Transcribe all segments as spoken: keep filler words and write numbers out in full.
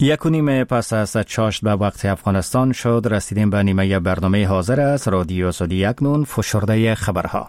یک و نیم پس از چاشت به وقت افغانستان شد. رسیدیم به نیمه برنامه حاضر است رادیو آزادی اکنون فشرده خبرها.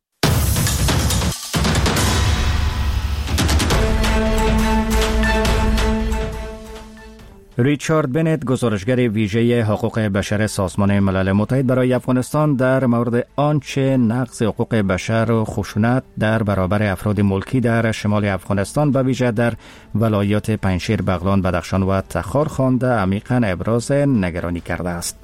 ریچارد بنت، گزارشگر ویژه حقوق بشر سازمان ملل متحد برای افغانستان، در مورد آنچه نقض حقوق بشر و خشونت در برابر افراد ملکی در شمال افغانستان به ویژه در ولایات پنجشیر، بغلان، بدخشان و تخار خوانده عمیقاً ابراز نگرانی کرده است.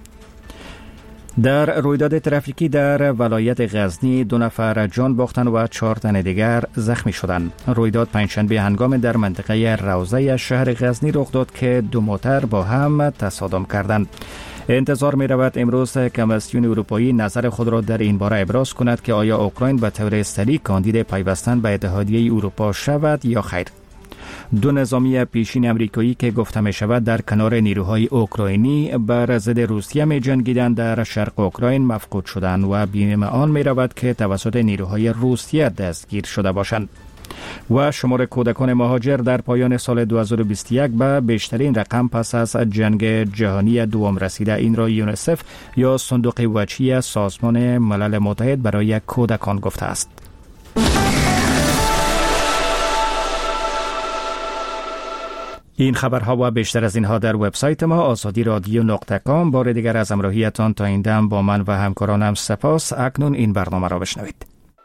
در رویداد ترافیکی در ولایت غزنی دو نفر جان باختند و چهار تن دیگر زخمی شدند. رویداد پنجشنبه هنگام در منطقه روضه شهر غزنی رخ داد که دو موتر با هم تصادم کردند. انتظار می رود امروز کمیسیون اروپایی نظر خود را در این باره ابراز کند که آیا اوکراین به طور سریع کاندید پیوستن به اتحادیه اروپا شود یا خیر. دو نظامی پیشین امریکایی که گفته می شود در کنار نیروهای اوکراینی بر ضد روسیه می جنگیدند در شرق اوکراین مفقود شدند و بیم آن می رود که توسط نیروهای روسیه دستگیر شده باشند. و شمار کودکان مهاجر در پایان سال دو هزار و بیست و یک به بیشترین رقم پس از جنگ جهانی دوم رسیده. این را یونیسف یا صندوق وجهی سازمان ملل متحد برای کودکان گفته است. این خبرها و بیشتر از اینها در وبسایت ما آزادی رادیو نقطه کام. بار دیگر از همراهیتان تا این دم با من و همکارانم سپاس. اکنون این برنامه را بشنوید.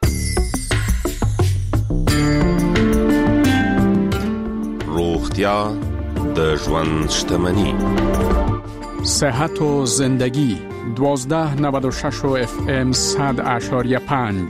روغتیا د ژوند شتمنی، صحت و زندگی. دوازده نود و شش و اف ام صد اشاریه پنج.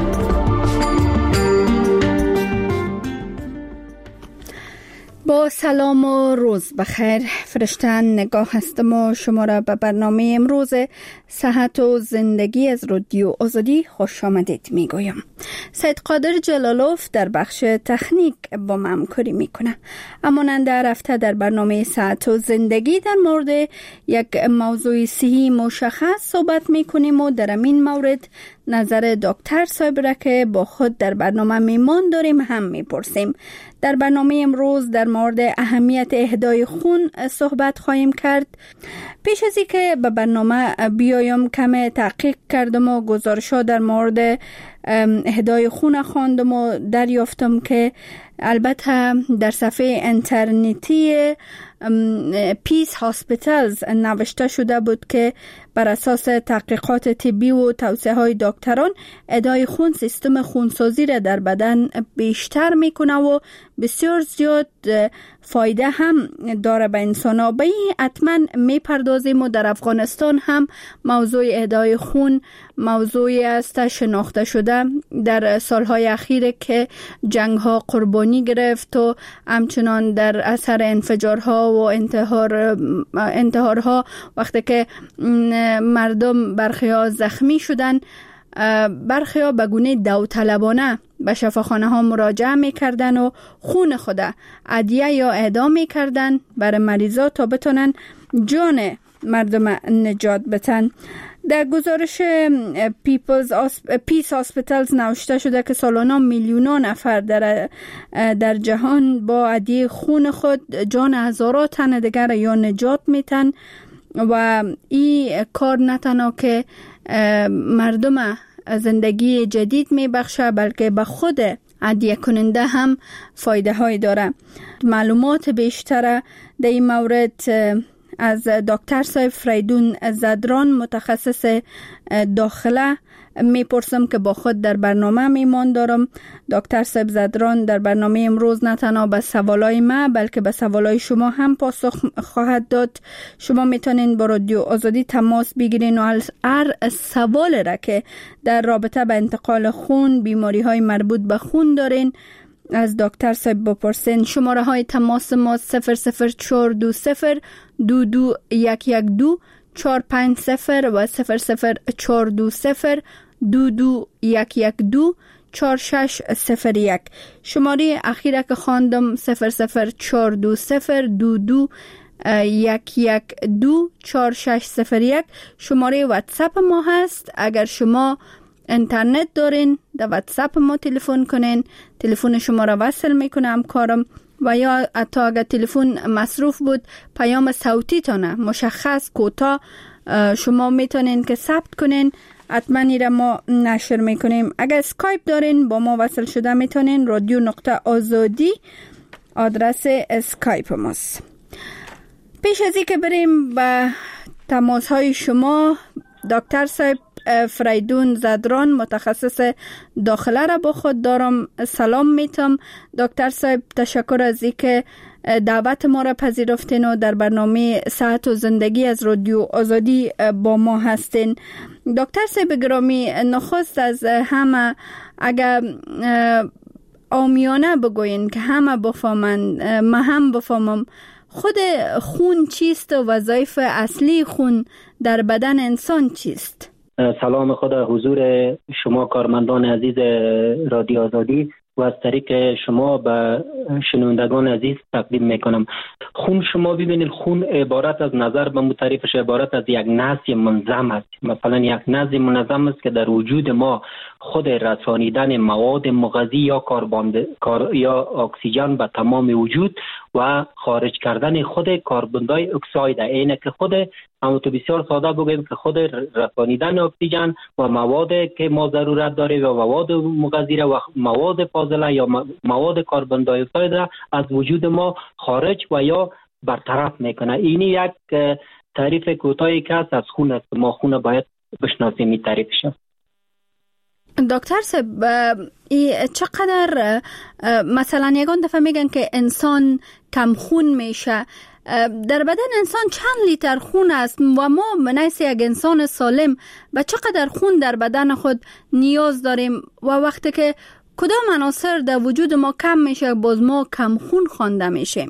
با سلام و روز بخیر. فرشته نگاه هستم و شما را به برنامه امروز صحت و زندگی از رادیو آزادی خوش آمدید می گویم. سید قادر جلالوف در بخش تکنیک با من همکاری می کنه. همانند هر هفته در برنامه صحت و زندگی در مورد یک موضوع صحی مشخص صحبت می کنیم و در این مورد نظر دکتر صاحب را که با خود در برنامه میمان داریم هم میپرسیم. در برنامه امروز در مورد اهمیت اهدای خون صحبت خواهیم کرد. پیش از اینکه به برنامه بیایم کم تحقیق کردم و گزارش‌ها در مورد اهدای خون خواندم و دریافتم که البته در صفحه اینترنتی پیس هاسپیتالز نوشته شده بود که بر اساس تحقیقات طبی و توصیه های دکتران اهدای خون سیستم خونسازی را در بدن بیشتر میکنه و بسیار زیاد فایده هم داره به انسان ها. به این حتما میپردازیم و در افغانستان هم موضوع اهدای خون موضوعی است شناخته شده در سالهای اخیر که جنگ ها قربانی گرفت و همچنان در اثر انفجارها و انتحار انتحارها وقتی که مردم برخی‌ها زخمی شدن، برخی‌ها به گونه داوطلبانه به شفاخانه ها مراجعه میکردن و خون خود عدیه یا اعدام میکردن برای مریضا تا بتونن جان مردم نجات بدن. در گزارش پیپلز پیس هاسپیتالز نوشته شده که سالانه میلیون‌ها نفر در در جهان با عدیه خون خود جان هزاران تن دیگر یا نجات میتن و این کار نه تنها که مردم زندگی جدید میبخشه بلکه به خود عدیه کننده هم فایده های داره. معلومات بیشتر در این مورد از دکتر صاحب فریدون زدران متخصص داخله میپرسم که با خود در برنامه میمان دارم. دکتر صاحب زدران در برنامه امروز نه تنها به سوالای ما بلکه به سوالای شما هم پاسخ خواهد داد. شما میتونین با رادیو آزادی تماس بگیرین و هر سوال را که در رابطه با انتقال خون، بیماری های مربوط به خون دارین از دکتر صاحب بپرسین. شماره های تماس ما صفر صفر چهار دو صفر دو دو یک یک دو چهار پنج صفر و صفر صفر چهار دو صفر دو دو یک یک دو چهار شش صفر یک. شماره اخیره که خواندم صفر صفر چهار دو صفر دو دو یک یک دو چهار شش صفر یک شماره واتساپ ما هست. اگر شما اینترنت دارین در واتساپ ما تلفن کنین، تلفن شما را وصل میکنم کارم و یا حتی اگر تلفن مصروف بود پیام صوتی تانه مشخص کوتاه شما میتونین که ثبت کنین، حتما ایره ما نشر میکنیم. اگر اسکایپ دارین با ما وصل شده میتونین رادیو نقطه آزادی آدرس اسکایپ ماست. پیش از این که بریم به تماس های شما، دکتر صاحب فریدون زدران متخصص داخله را با خود دارم. سلام میتم دکتر صاحب، تشکر از اینکه دعوت ما را پذیرفتین و در برنامه صحت و زندگی از رادیو آزادی با ما هستین. دکتر صاحب گرامی، نخست از همه اگر عامیانه بگوین که همه بفهمن، من هم بفهمم، خود خون چیست و وظایف اصلی خون در بدن انسان چیست؟ سلام خدا حضور شما کارمندان عزیز رادیو آزادی و از طریق شما به شنوندگان عزیز تقدیم میکنم. خون، شما ببینید خون عبارت از نظر به متعریفش عبارت از یک نسج منظم است. مثلا یک نسج منظم است که در وجود ما خود رسانیدن مواد مغذی یا کربن یا اکسیژن به تمام وجود و خارج کردن خود کربن دی اکساید، اینه که خود اما تو بسیار ساده بگیم که خود رسانیدن اکسیژن و مواد که ما ضرورت داریم و مواد مغذی و مواد فاضله یا مواد کربن دی اکساید را از وجود ما خارج و یا برطرف میکنه. اینی یک تعریف کوتاهی که از خون است. ما خون باید بشناسیم این تعریفش. دکتر صاحب، چقدر مثلا یگان دفعه میگن که انسان کم خون میشه، در بدن انسان چند لیتر خون است و ما منیس یک انسان سالم و چقدر خون در بدن خود نیاز داریم و وقتی که کدام عناصر در وجود ما کم میشه باز ما کم خون خوانده میشیم؟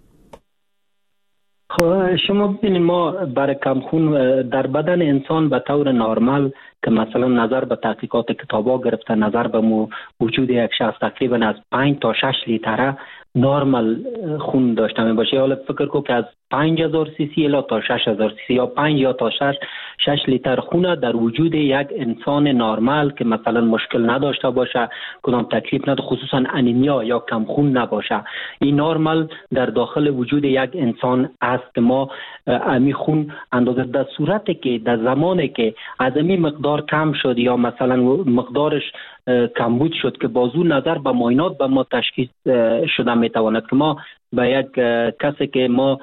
شما ببینید ما برای کم خون در بدن انسان به طور نرمال که مثلا نظر به تحقیقات کتابا گرفته نظر به وجود یک شخص تقریبا از پنج تا شش لیتره نرمال خون داشته می باشه. حالا فکر کو که از پنج هزار سی سی الی تا شش هزار سی سی یا پنج یا تا شش شش لیتر خون در وجود یک انسان نرمال که مثلا مشکل نداشته باشه، کدام تکلیف نداره، خصوصا انیمیا یا کم خون نباشه، این نرمال در داخل وجود یک انسان است که ما امی خون اندازه در صورتی که در زمانی که از امی مقدار کم شد یا مثلا مقدارش کمبود شد که بازو نظر به معاینات به ما تشخیص شده میتواند که ما به یک کسی که ما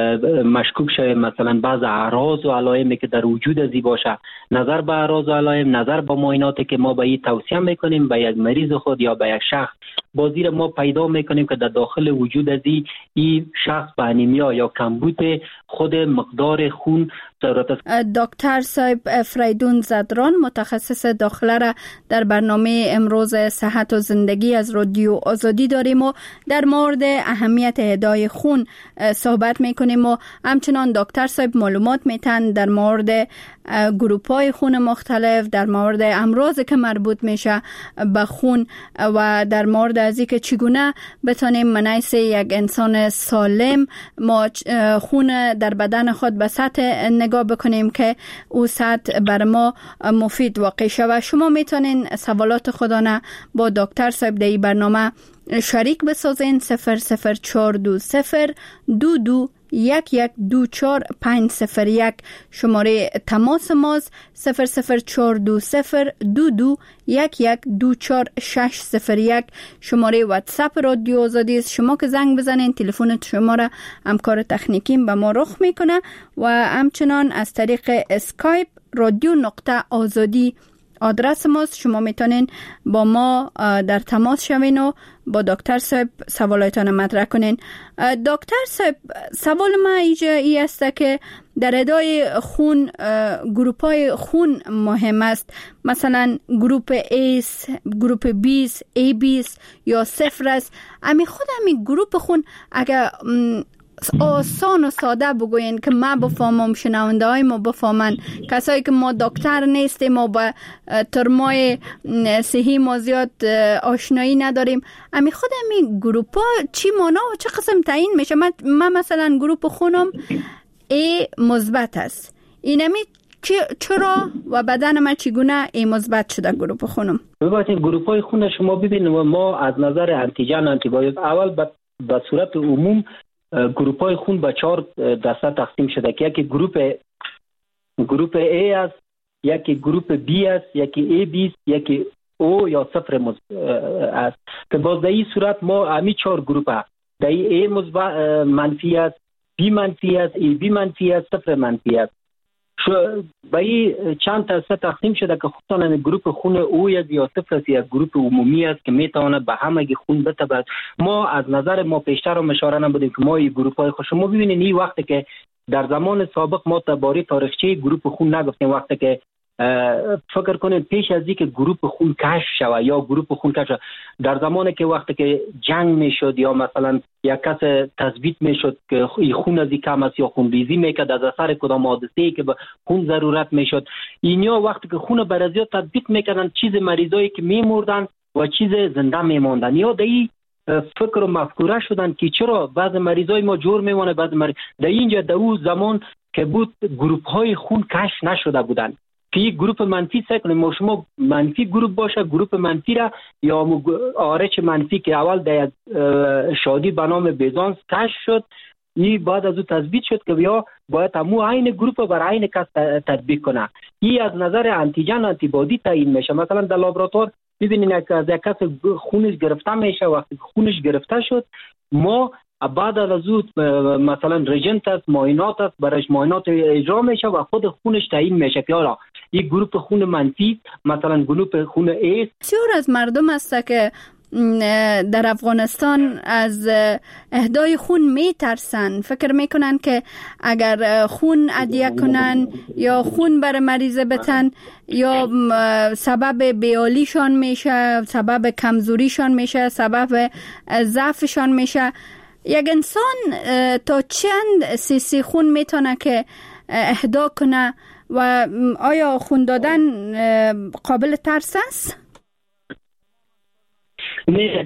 مشکوک شویم مثلا بعض اعراض و علائمی که در وجود ازی باشه، نظر به اعراض و علائم، نظر به معایناتی که ما به این توصیه میکنیم به یک مریض خود یا به یک شخص، بازی را ما پیدا میکنیم که در داخل وجود ازی این شخص به انیمیا یا کمبود خود مقدار خون ضرورت است. دکتر صاحب فریدون زدران متخصص داخله را در برنامه امروز صحت و زندگی از رادیو آزادی داریم و در مورد اهمیت اهدای خون صحبت میکنیم و همچنان دکتر صاحب معلومات میتن در مورد گروپ‌های خون مختلف، در مورد امراضی که مربوط میشه به خون و در مورد از اینکه چگونه بتونیم منیس یک انسان سالم ما خون در بدن خود به سطح نگاه بکنیم که او سطح بر ما مفید واقع شود. شما میتونین سوالات خودانه با دکتر صاحب در این برنامه شریک بسازین. صفر صفر چهار دو صفر دو دو یک یک دو چهار پنج صفر یک شماره تماس ماست. صفر صفر چهار دو صفر دو دو یک یک دو چهار شش صفر یک شماره واتساپ رادیو آزادی است. شما که زنگ بزنین تلفن شما را همکار تکنیکیم به ما رخ میکنه و همچنان از طریق اسکایپ رادیو نقطه آزادی آدرس ماست. شما میتونین با ما در تماس شوین و با دکتر صاحب سوالاتتان مطرح کنین. دکتر صاحب، سوال ما اینجا ای است که در ادای خون گروپای خون مهم است، مثلا گروپ ایس، گروپ بیست، ای بیست یا صفر است. امی خود امی گروپ خون اگر آسان و ساده بگوین که ما بفهمم، شنونده های ما بفهمن، کسایی که ما دکتر نیستیم و با ترمای صحی ما زیاد آشنایی نداریم، امی خود امی گروپ ها چی مانا و چه قسم تعیین میشه؟ من, من مثلا گروپ خونم ای مثبت است، اینمی چرا و بدن من چگونه ای مثبت شده گروپ خونم؟ ببینید گروپ های خون شما ببینید ما از نظر انتیجن آنتیبادی اول به صورت عموم گروپ های خون به چهار دسته تقسیم شده که یکی گروپ گروپ A است، یکی گروپ B است، یکی A B است، یکی O یا صفر است که باز در این صورت ما همی چهار گروپ هست. در این A منفی است، B منفی است، A B منفی است، صفر منفی است. به این چند دسته تقسیم شده که خصوصا گروپ خون او یا صفر است یا گروپ عمومی است که میتواند به همه خون بتابد. ما از نظر ما پیشتر هم اشاره نبودیم که ما این گروپ های خوش، ما ببینید این وقتی که در زمان سابق ما درباره تاریخچه گروپ خون نگفتیم، وقتی که فکر کنید پیش از اینکه گروپ خون کشف شود یا گروپ خون کشف در زمانی که وقتی که جنگ میشد یا مثلا یک کس تثبیت میشد که خون از کم است یا خون ریزی میکرد از اثر کدام حادثه‌ای که به خون ضرورت میشد، اینیا وقتی که خون برازیل تثبیت میکردن چیز مریضایی که میمردن و چیز زنده میماندن، یا دایی فکر و مفکوره شدن که چرا بعض مریضای ما جور میمونه، بعض مریض در اینجا در اون زمان که بود گروپ های خون کشف نشده بودن که یک گروپ منفی سعی کنیم ما شما منفی گروپ باشه، گروپ منفی را یا آرچ منفی که اول در شادی به نام بیزانس کشف شد، این بعد از او تثبیت شد که بیا باید همو عین گروپ بر عین کس تطبیق کنه. این از نظر انتیجن آنتیبادی تعیین میشه. مثلا در لابراتوار ببینید که از یک کس خونش گرفته میشه، وقتی خونش گرفته شد ما بعد از او مثلا رژنت است، معاینات است، برایش معاینات اجرا میشه و خود خونش تعیین میشه که آره یک گروپ خون منفی مثلا گروپ خون A. بسیار از مردم است که در افغانستان از اهدای خون می ترسن، فکر میکنن که اگر خون عدیه کنن یا خون بر مریض بتن یا سبب بیالیشان میشه، سبب کمزوریشان میشه، سبب ضعفشان میشه. یک انسان تا چند سی سی خون میتونه که اهدا کنه و آیا خون دادن قابل ترس است؟ نه،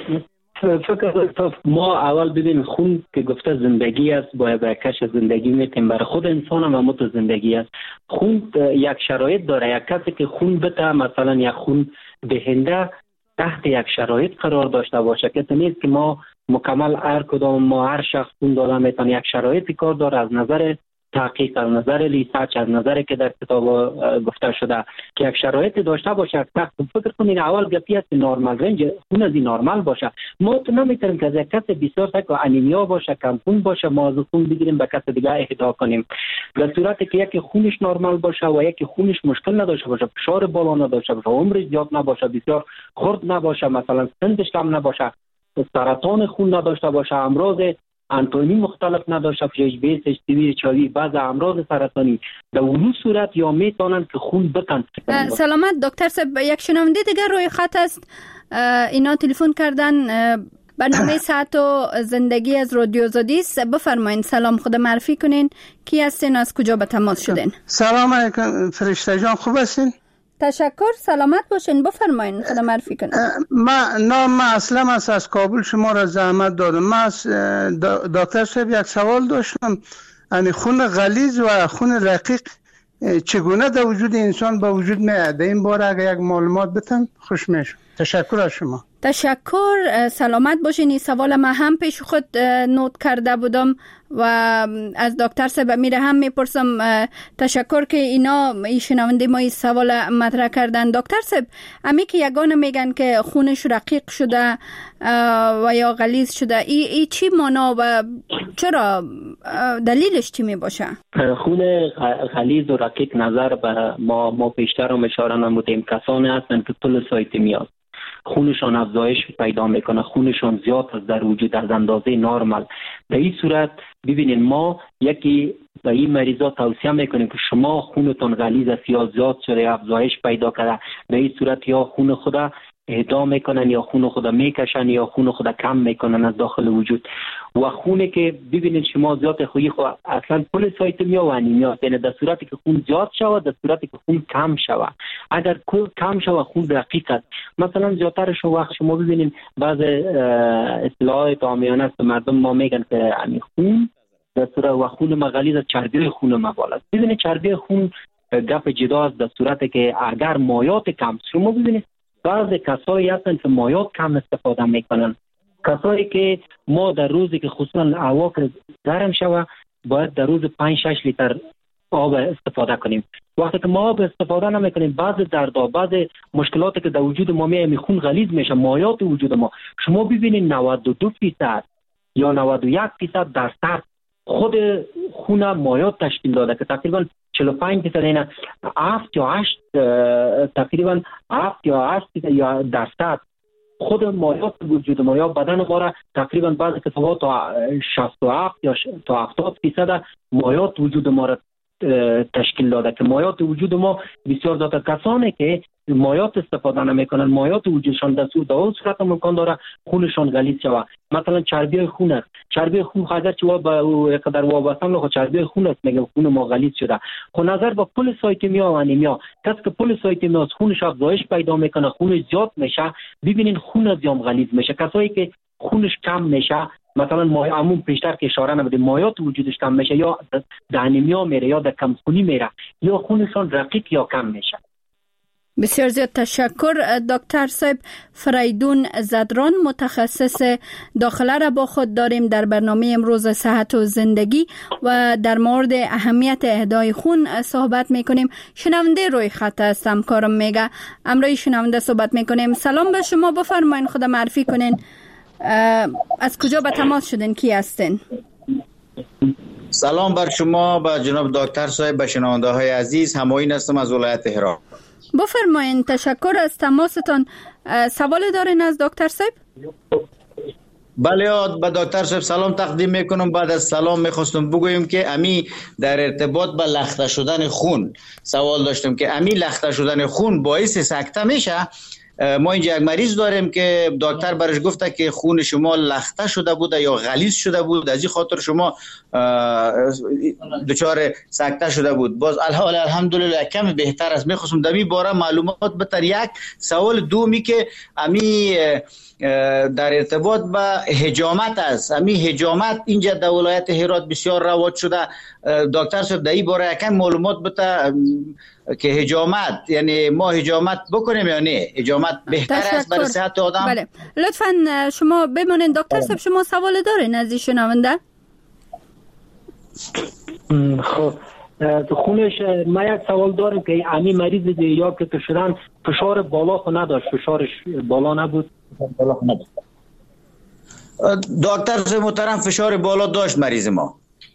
فکر ما اول ببین خون که گفته زندگی است، باید به کش زندگی میتیم، برای خود انسان هم همون زندگی است. خون یک شرایط داره، یک کسی که خون بده مثلا یک خون دهنده تحت یک شرایط قرار داشته باشه که نیست که ما مکمل هر کدام ما هر شخص خون داده میتونه، یک شرایطی کار داره از نظر تحقیق، از نظر ریسرچ، از نظر که در کتاب گفته شده که یک شرایطی داشته باشه. فکر کنین اول گپی است نورمال رنج خون از نورمال باشه. ما تو نمیتونیم که از یک کس بسیار تک انیمیا باشه، کم خون باشه، ما از خون بگیریم به کس دیگه اهدا کنیم. در صورتی که یکی خونش نورمال باشه و یکی خونش مشکل نداشته باشه، فشار بالا نداشته باشه، عمرش زیاد نباشه، بسیار خرد نباشه، مثلا سنش کم نباشه، سرطان خون نداشته باشه، امراض انتونی مختلف نداشته باشه، اچ بی اس، اچ تی وی، چاوی، بعض امراض سرطانی، در اون صورت یا میتونن که خون بکن. سلامت دکتر صاحب، یک شنونده دیگر روی خط است، اینا تلفن کردن. برنامه صحت و زندگی از رادیو آزادی است. بفرمایید، سلام، خود معرفی کنین، کی هستین، از کجا به تماس شدین؟ سلام علیکم فرشته جان، خوب هستین؟ تشکر، سلامت باشین، بفرمایید، خدا معرفی کنید. من نام من اسلم است، از کابل شما را زحمت دادم. من دکتر صاحب یک سوال داشتم، یعنی خون غلیظ و خون رقیق چگونه در وجود انسان به وجود میاد؟ این باره اگر یک معلومات بتن خوش میشم. تشکر از شما. تشکر، سلامت باشین. این سوال ما هم پیش خود نوت کرده بودم و از دکتر صاحب میره هم میپرسم. تشکر که اینا ای شنونده ما این سوال مطرح کردن. دکتر صاحب، امی که یگانه میگن که خونش رقیق شده و یا غلیظ شده، ای, ای چی معنا و چرا دلیلش چی می باشه؟ خون غلیظ و رقیق نظر به ما ما پیشتر هم اشاره نمودیم، کسانی هستند که پلیسایتمی است، خونشان افزایش پیدا میکنه، خونشان زیاد است در وجود از اندازه نرمال. در این صورت ببینید ما یکی به این مریضا توصیه میکنیم که شما خونتون غلیظ است یا زیاد شده، افزایش پیدا کرده، در این صورت یا خون خدا اهدا میکنن یا خون خدا میکشن یا خون خدا کم میکنن از داخل وجود. و خونه که ببینید شما زیاد خویی خو اصلا پلیسایتمیا و انیمیا، یعنی در صورتی که خون زیاد شود، در صورتی که خون کم شود. اگر کم شود خون رقیق است، مثلا زیادترش وقت شما ببینید بعض اصطلاحات عامیانه است مردم ما میگن که خون در صورت و خون ما غلیظ است، چربی خون ما بالا است. ببینید چربی خون گپ جدا است، در صورتی که اگر مایات کم، شما ببینید بعض کسایی هستن که مایات کم استفاده میکنن کسایی که ما در روزی که خصوصا هوا گرم شوه باید در روز پنج شش لیتر آب استفاده کنیم. وقتی که ما آب استفاده نمیکنیم بعض دردا بعض مشکلاتی که در وجود ما میاد خون غلیظ میشه، مایات وجود ما شما ببینید نود و دو درصد یا نود و یک درصد در سر خود خون مایات تشکیل داده که تقریبا چهل و پنج درصد اینا هفت یا هشت تقریبا هفت یا هشت یا درصد خود مایات وجود ما یا بدن ما را تقریبا بعضی کسا تا شصت و هفت یا تا هفتاد درصد مایات وجود ما را تشکیل داده که مایات وجود ما بسیار زیاد. کسانی که مایات استفاده نمیکنن مایات وجودشان در صورت صورت امکان داره خونشان غلیظ شود. مثلا چربی خون است، چربی خون اگر چه با قدر وابسته نه چربی خون است میگم خون ما غلیظ شده. خب نظر با پلیسایتمیا و انیمیا کسی که پلیسایتمیا خونش افزایش پیدا میکنه خون زیاد میشه ببینین خون از یام غلیظ میشه. کسایی که خونش کم میشه مثلا ما عموم پیشتر که اشاره نمیدیم مایات وجودش کم میشه یا در انیمیا میره یا در کم خونی میره یا خونشان رقیق یا کم میشه. بسیار زیاد تشکر دکتر صاحب. فریدون زدران متخصص داخله را با خود داریم در برنامه امروز صحت و زندگی و در مورد اهمیت اهدای خون صحبت میکنیم. شنونده روی خط است همکارم میگه امروز شنونده صحبت میکنیم. سلام به شما، بفرمایید خود معرفی کنین، از کجا به تماس شدین، کی هستین؟ سلام بر شما، به جناب دکتر صاحب، به شنونده های عزیز. همایون هستم از ولایت هرات. بفرمایین. تشکر از تماستان. سوال دارین از دکتر صاحب؟ بله، به دکتر صاحب سلام تقدیم میکنم. بعد از سلام میخواستم بگویم که امی در ارتباط به لخته شدن خون سوال داشتم که امی لخته شدن خون باعث سکته میشه. ما اینجا یک مریض داریم که دکتر برش گفته که خون شما لخته شده بوده یا غلیظ شده بود، از این خاطر شما دچار سکته شده بود. باز الحال الحمدلله کمی بهتر است. میخواستم در این باره معلومات بتر. یک سوال دومی که امی در ارتباط به حجامت است. امی حجامت اینجا در ولایت هرات بسیار رواج شده. دکتر صاحب در این باره یکم معلومات بده که حجامت یعنی ما حجامت بکنیم یا نه؟ حجامت بهتر است برای صحت آدم؟ بله، لطفاً شما بمونید دکتر صاحب. شما سوال دارین از این شنونده؟ خب خونش ما یک سوال دارم که امی مریض یا که شدن فشار بالا خو نداشت، فشارش بالا نبود. دکتر صاحب محترم فشار بالا داشت مریض ما.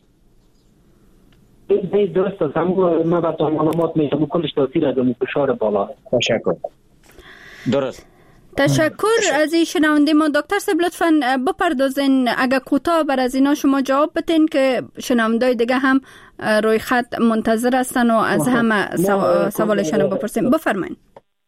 نه درست است. ما با تو معلومات میدم کلش تاثیر از فشار بالا. تشکر. درست. تشکر از این شنونده ما. دکتر صاحب لطفاً بپردازین اگر کوتاه بر از اینا شما جواب بدین که شنوندای دیگه هم روی خط منتظر هستن و از همه سوالشون رو بپرسیم. بفرمایید.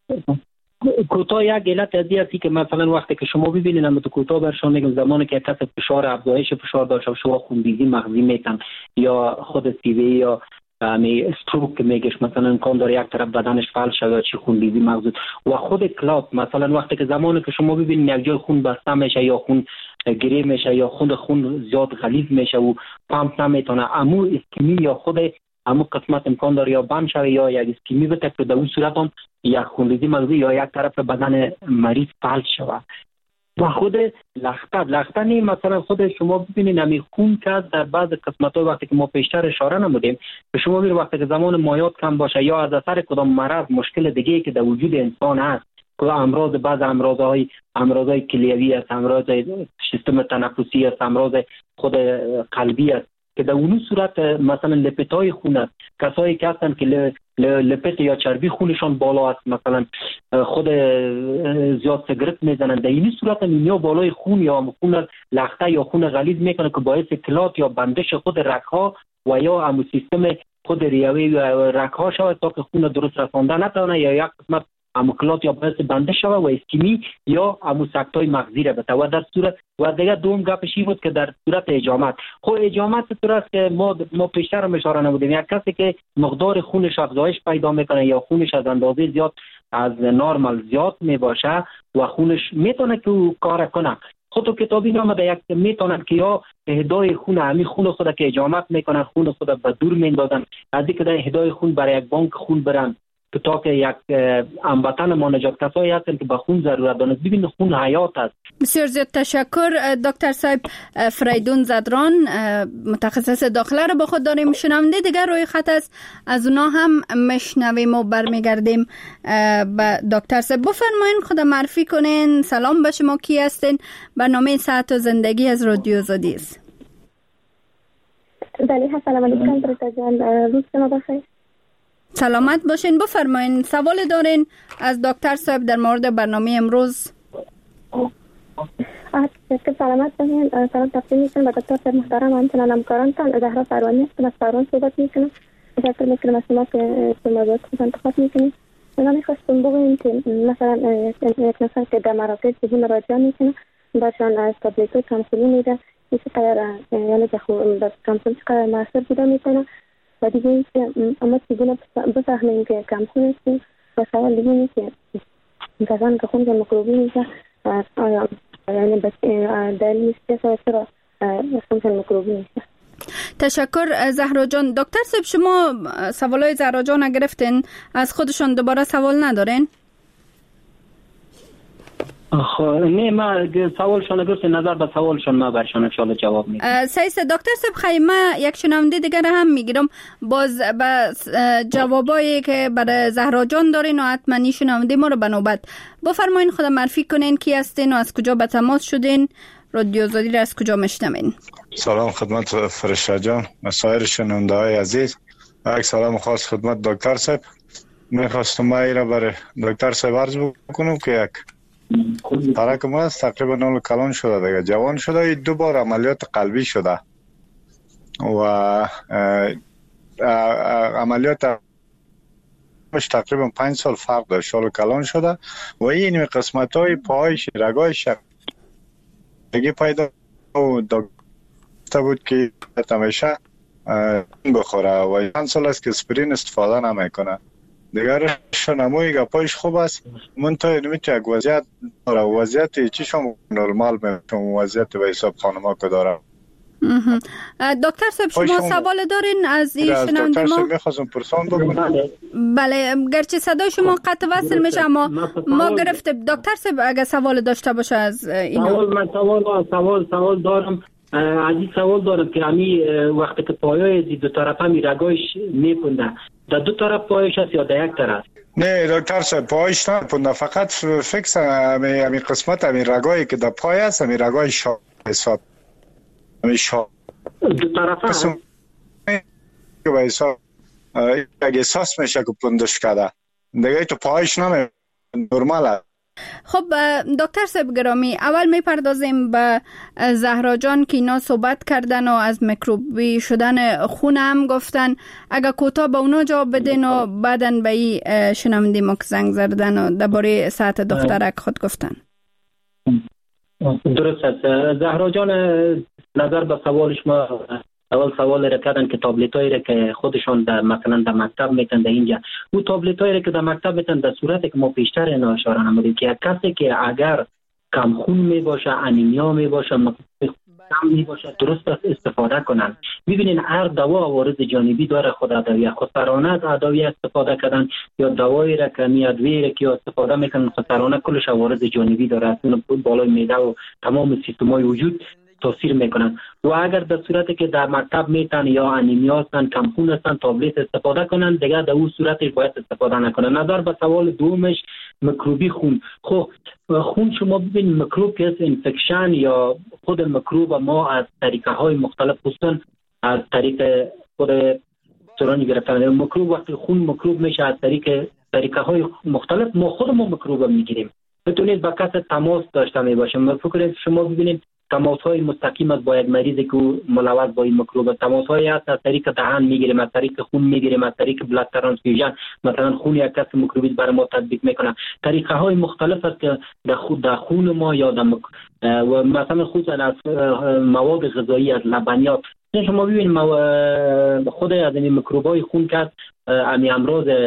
کوتاه یک علت از این است که مثلا وقتی که شما ببینید هم تو کوتاه برشون میگم زمانی که کسی فشار افزایش فشار داشته شما خونریزی مغزی میتن یا خود سیوی یا می استروک میگش مثلا امکان داره یک طرف بدنش فعال شود چی خونریزی مغزی و خود کلاپ مثلا وقتی که زمانی که شما ببینید یک جای خون بسته میشه یا خون گری میشه یا خود خون زیاد غلیظ میشه و پمپ نمیتونه امو اسکمی یا خود امو قسمت امکان داره یا بند شوه یا یک اسکمی بته که در اون صورت هم یک خونریزی مغزی یا یک طرف بدن مریض فعال شود. و خود لخته لخته نیم مثلا خود شما ببینید نمی خون که در بعض قسمت ها وقتی که ما پیشتر اشاره نمودیم به شما ببینید وقتی که زمان مایات کم باشه یا از اثر کدام مرض مشکل دیگه که در وجود انسان هست که امراض بعض امراضهای امراضهای کلیوی است، امراض سیستم تنفسی است، امراض خود قلبی است که در اون صورت مثلا لپتای خون است. کسایی که هستن که لپت یا چربی خونشان بالا است مثلا خود زیاد سیگرت میزنن در این صورت مینیا بالای خون یا خون لخته یا خون غلیظ میکنه که باعث کلات یا بندش خود رگ‌ها و یا همون سیستم خود ریوی رگ‌ها شود تا که خون درست رسانده نتونه یا یک قسمت اموکلات یا باعث بنده شوه و اسکیمی یا اموسکتای مغزی را بده. و در صورت و دیگه دوم گپش این بود که در صورت اجامت خب اجامت طور است که ما ما پیشتر هم اشاره نمودیم یک کسی که مقدار خونش افزایش پیدا میکنه یا خونش از اندازه زیاد از نورمال زیاد میباشه و خونش میتونه که کار کنه خود تو کتابی نامده یک میتونن که یا اهدای خون همی خون خود که اجامت میکنن خون خود به دور میندازن از اینکه در اهدای خون برای یک بانک خون برن که تا که یک هموطن ما نجات کسایی هستن که به خون ضرورت دارن. ببین خون حیات است. بسیار زیاد تشکر دکتر صاحب. فریدون زدران متخصص داخله رو با خود داریم. شنونده دیگر روی خط است، از اونا هم مشنویم و برمیگردیم به دکتر صاحب. بفرمایین خود معرفی کنین. سلام به شما، کی هستین؟ برنامه صحت و زندگی از رادیو آزادی است. بله، سلام علیکم برتا جان، روز شما بخیر. سلامت باشین. بفرمایین سوال دارین از دکتر صاحب در مورد برنامه امروز. که سلامت باشین. سلام تقدیم میکنم به دکتر صاحب محترم، همچنان همکارانتان. زهرا فروانی هستم، از فرمان صحبت میکنم. تشکر میکنم از شما که موضوعات خود انتخاب میکنید. من میخواستم بگویم که مثلا یک نفر که در مراکز به مراجعه میکنه برشان از تابلت های کمسولی میده، این چقدر یعنی در کمسول چقدر موثر بوده میکنه. و دیگه این که اما چگونه بفهمیم که کمسول هستیم. و سوال دیگه این که کسان که خون میکروبی میشه آیا یعنی دلیل نیست که چرا خون میکروبی میشه. تشکر زهرا جان. دکتر صاحب شما سوالای زهرا جان گرفتین، از خودشان دوباره سوال ندارین؟ خب نه، ما سوالشون گرفت، نظر به سوالشون ما برشان ان شاء الله جواب میدم. سیس دکتر صاحب خیمه یک شنونده دیگر هم میگیرم باز به جوابایی که برای زهرا جان دارین و حتما شنونده ما رو به نوبت. بفرمایین خود معرفی کنین، کی هستین و از کجا به تماس شدین؟ رادیو آزادی را از کجا میشنوین؟ سلام خدمت فرشته جان، سایر شنونده های عزیز. یک سلام خاص خدمت دکتر صاحب. میخواستم ما ایرا برای دکتر صاحب عرض بکنم که یک ترک ما است، تقریبا نول کلان شده دیگه، جوان شده، دو بار عملیات قلبی شده و عملیات مش تقریبا پنج سال فرق داشت، شال کلان شده و این قسمت های پایش رگای شقیقی پیدا و دکتر بود که همیشه بخوره و چند سال است که اسپرین استفاده نمیکنه دیگر. شنموی گپایش خوب است، من تا نمیشه یک وضعیت داره، وضعیت چی شما نرمال میتونم وضعیت به حساب خانما که داره. دکتر صاحب شما سوال دارین از این شنونده ما؟ دکتر صاحب میخواستم پرسان بکنم. بله، گرچه صدای شما قطع وصل میشه اما ما گرفتیم. دکتر صاحب اگه سوال داشته باشه از اینا. سوال من سوال سوال سوال دارم. عزیز سوال دارم که امی وقتی که پایای دو طرف همی رگایش میپنده، در دو طرف پایش هست یا در یک طرف؟ نه دکتر صاحب پایش نپنده، فقط فکس همی همی قسمت همی رگایی که در پای هست همی رگای شا حساب همی شا دو طرف هست که به حساب یک احساس میشه که پندش کرده دیگه تو پایش نمی نرماله. خب دکتر صاحب گرامی، اول میپردازیم به زهرا جان که اینا صحبت کردن و از میکروبی شدن خون هم گفتن. اگه کوتاه به اونا جواب بدین و بعدن به این شنونده ما که زنگ زدن و درباره صحت دخترک خود گفتن. درست است زهرا جان. نظر به سوالش ما اول سوال را کردن که تابلت هایی را که خودشان در مثلا در مکتب میتن در اینجا، او تابلت هایی را که در مکتب میتن در صورتی که ما پیشتر اینا اشاره نمودیم که یک کسی که اگر کم خون می باشه، انیمیا می باشه، کم می باشه، درست استفاده کنن. ببینین هر دوا عوارض جانبی داره، خود ادویه خسرانه از ادویه استفاده کردن یا دوایی را که می ادویه را که استفاده میکنن خسرانه کلش عوارض جانبی داره، اون بالای معده و تمام سیستم‌های وجود تاثیر میکنن. و اگر در صورتی که در مکتب میتن یا انیمیا هستن، کم خون هستن، تابلت استفاده کنن، دیگه در اون صورتش باید استفاده نکنن. نظر به سوال دومش میکروبی خون. خب خون شما ببین میکروب که انفکشن یا خود میکروب ما از طریقه های مختلف هستن، از طریق خود سرانی گرفتن میکروب، وقتی خون میکروب میشه از طریق طریقه های مختلف ما خودمون میکروب میگیریم. بتونید با کس تماس داشته میباشیم. فکر شما ببینید تماس های مستقیم از با یک مریضی که ملوث با این میکروب، تماس های هست از طریق دهان میگیریم، از طریق خون میگیریم، از طریق بلاد ترانسفیوژن، مثلا خون یک کس میکروبی برای ما تطبیق میکنه. طریقه های مختلف است که در خود در خون ما یا در مک... و مثلا خصوصا از مواد غذایی، از لبنیات. شما ببینید خود از این میکروب های خون که امی امراض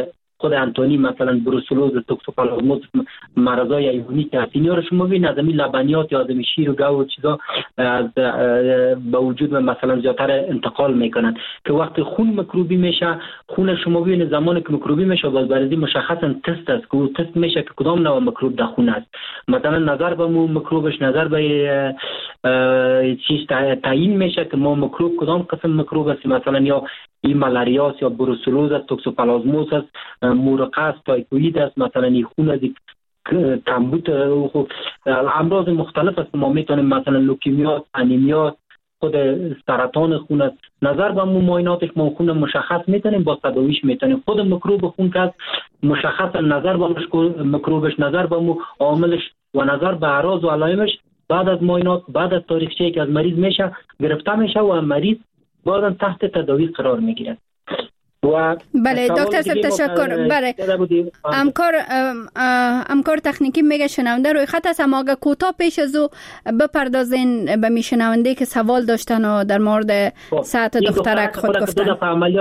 خود انتونی مثلا بروسلوز، توکسوپلازموس، مرضای حیوانی که اینا رو شما ببینید از این لبنیات یا از این شیر و گوشت و چیزا از به وجود مثلا زیاتر انتقال میکنن که وقتی خون میکروبی میشه، خون شما ببینید زمانی که میکروبی میشه باز برای مشخصا تست است که تست میشه که کدام نوع میکروب در خون است. مثلا نظر به مو میکروبش نظر به چیز تعیین میشه که ما میکروب کدام قسم میکروب است، مثلا یا این مالاریا یا بروسلوز است، توکسوپلازموس است، مورقه است، تایفوید است، مثلا این خون از کمبود امراض مختلف است. ما میتونیم مثلا لوکیمیا، انیمیا، خود سرطان خون است. نظر به معایناتش ما خون مشخص میتونیم با تداویش میتونیم. خود میکروب خون که مشخص نظر به میکروبش، نظر به عاملش و نظر به اعراض و علائمش بعد از معاینات، بعد از تاریخچه‌ای که از مریض میشه گرفته میشه و مریض بعدا تحت تداوی قرار میگیره. و بله دکتر صاحب تشکر. بله همکار همکار تکنیکی میگه شنونده روی خط است، اما اگه کوتاه پیش از او بپردازین به می شنونده که سوال داشتن و در مورد ساعت دخترک خود گفتن.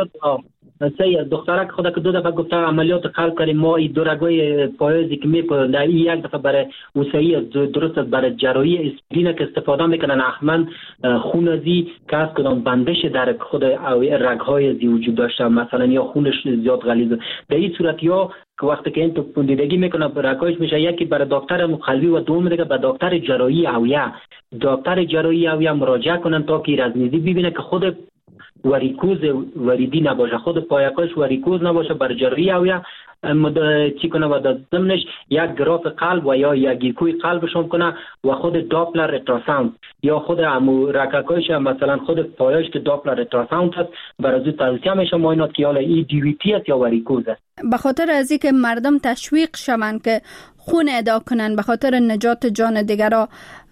سید دخترک خود که دو دفعه گفته عملیات قلب کردیم ما این دو رگای پایزی که میکنه در این یک دفعه برای وسیعی درست برای جراحی اسپرین که استفاده میکنن احمد خونزی که از کدام بندش در خود رگهای زی وجود داشته، مثلا یا خونش زیاد غلیظ. در این صورت یا که وقتی که این تو پوندیدگی میکنه رگایش میشه یکی برای دکتر مقلبی و دوم دیگه به دکتر جراحی اویه. دکتر جراحی اویه مراجعه کنن تا که رزمیزی ببینه که خود وریکوز وریدی نباشه، خود پایکاش وریکوز نباشه، بر جراحی او یا چی کنه و در ضمنش یک گراف قلب و یا یک گیکوی قلبشون کنه و خود داپلر اتراساوند یا خود امو رککایش مثلا خود پایش که داپلر اتراساوند هست برای از توصیه میشه معاینات که حالا ای دی وی تی است یا وریکوز است. به خاطر از اینکه مردم تشویق شوند که خون ادا کنن به خاطر نجات جان دیگران،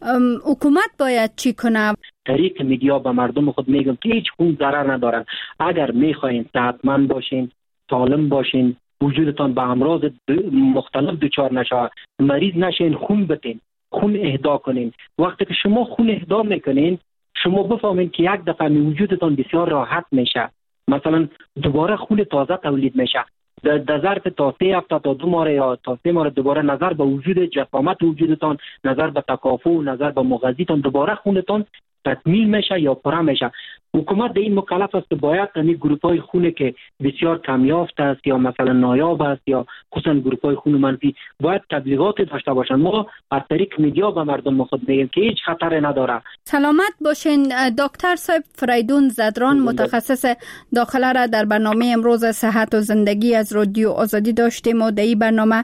حکومت باید چی کنه؟ طریق میدیا به مردم خود میگم که هیچ خون ضرر ندارن. اگر میخواین صحتمند باشین، سالم باشین، وجودتان به امراض مختلف دچار نشه، مریض نشین، خون بتین، خون اهدا کنین. وقتی که شما خون اهدا میکنین شما بفهمین که یک دفعه وجودتان بسیار راحت میشه، مثلا دوباره خون تازه تولید میشه. در ظرف تا سه هفته تا دو ماه یا تا سه ماه دوباره نظر به وجود جسامت وجودتان، نظر به تکافؤ، نظر به مغذیتان دوباره خونتان تکمیل میشه یا پره میشه. حکومت در این مکلف است که باید این گروپ‌های خون که بسیار کمیافت است یا مثلا نایاب است یا خصوصا گروپ‌های خون منفی باید تبلیغات داشته باشند. ما از طریق میدیا به مردم خود میگیم که هیچ خطری نداره. سلامت باشین. دکتر صاحب فریدون زدران متخصص داخله را در برنامه امروز صحت و زندگی از رادیو آزادی داشتیم و در این برنامه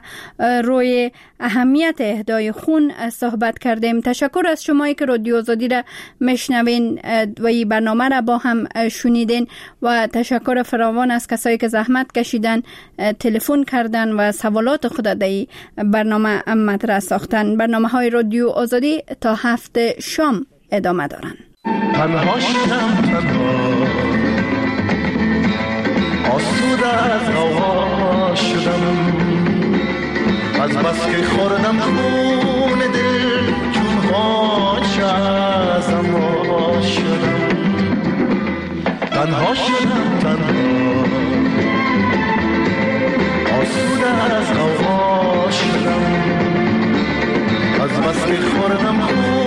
روی اهمیت اهدای خون صحبت کردیم. تشکر از شمایی که رادیو آزادی را میشنوین و این برنامه را با هم شنیدین و تشکر فراوان از کسایی که زحمت کشیدن، تلفن کردن و سوالات خود در این برنامه مطرح ساختن. برنامه های رادیو آزادی تا هفته شام ادامه دارن. تنها شدم، تنها آسوده از هوا شدم، از بس که خوردم خون دل چون هاچ از اما شدم. تنها شدم، تنها آسوده از هوا شدم، از بس که خوردم خون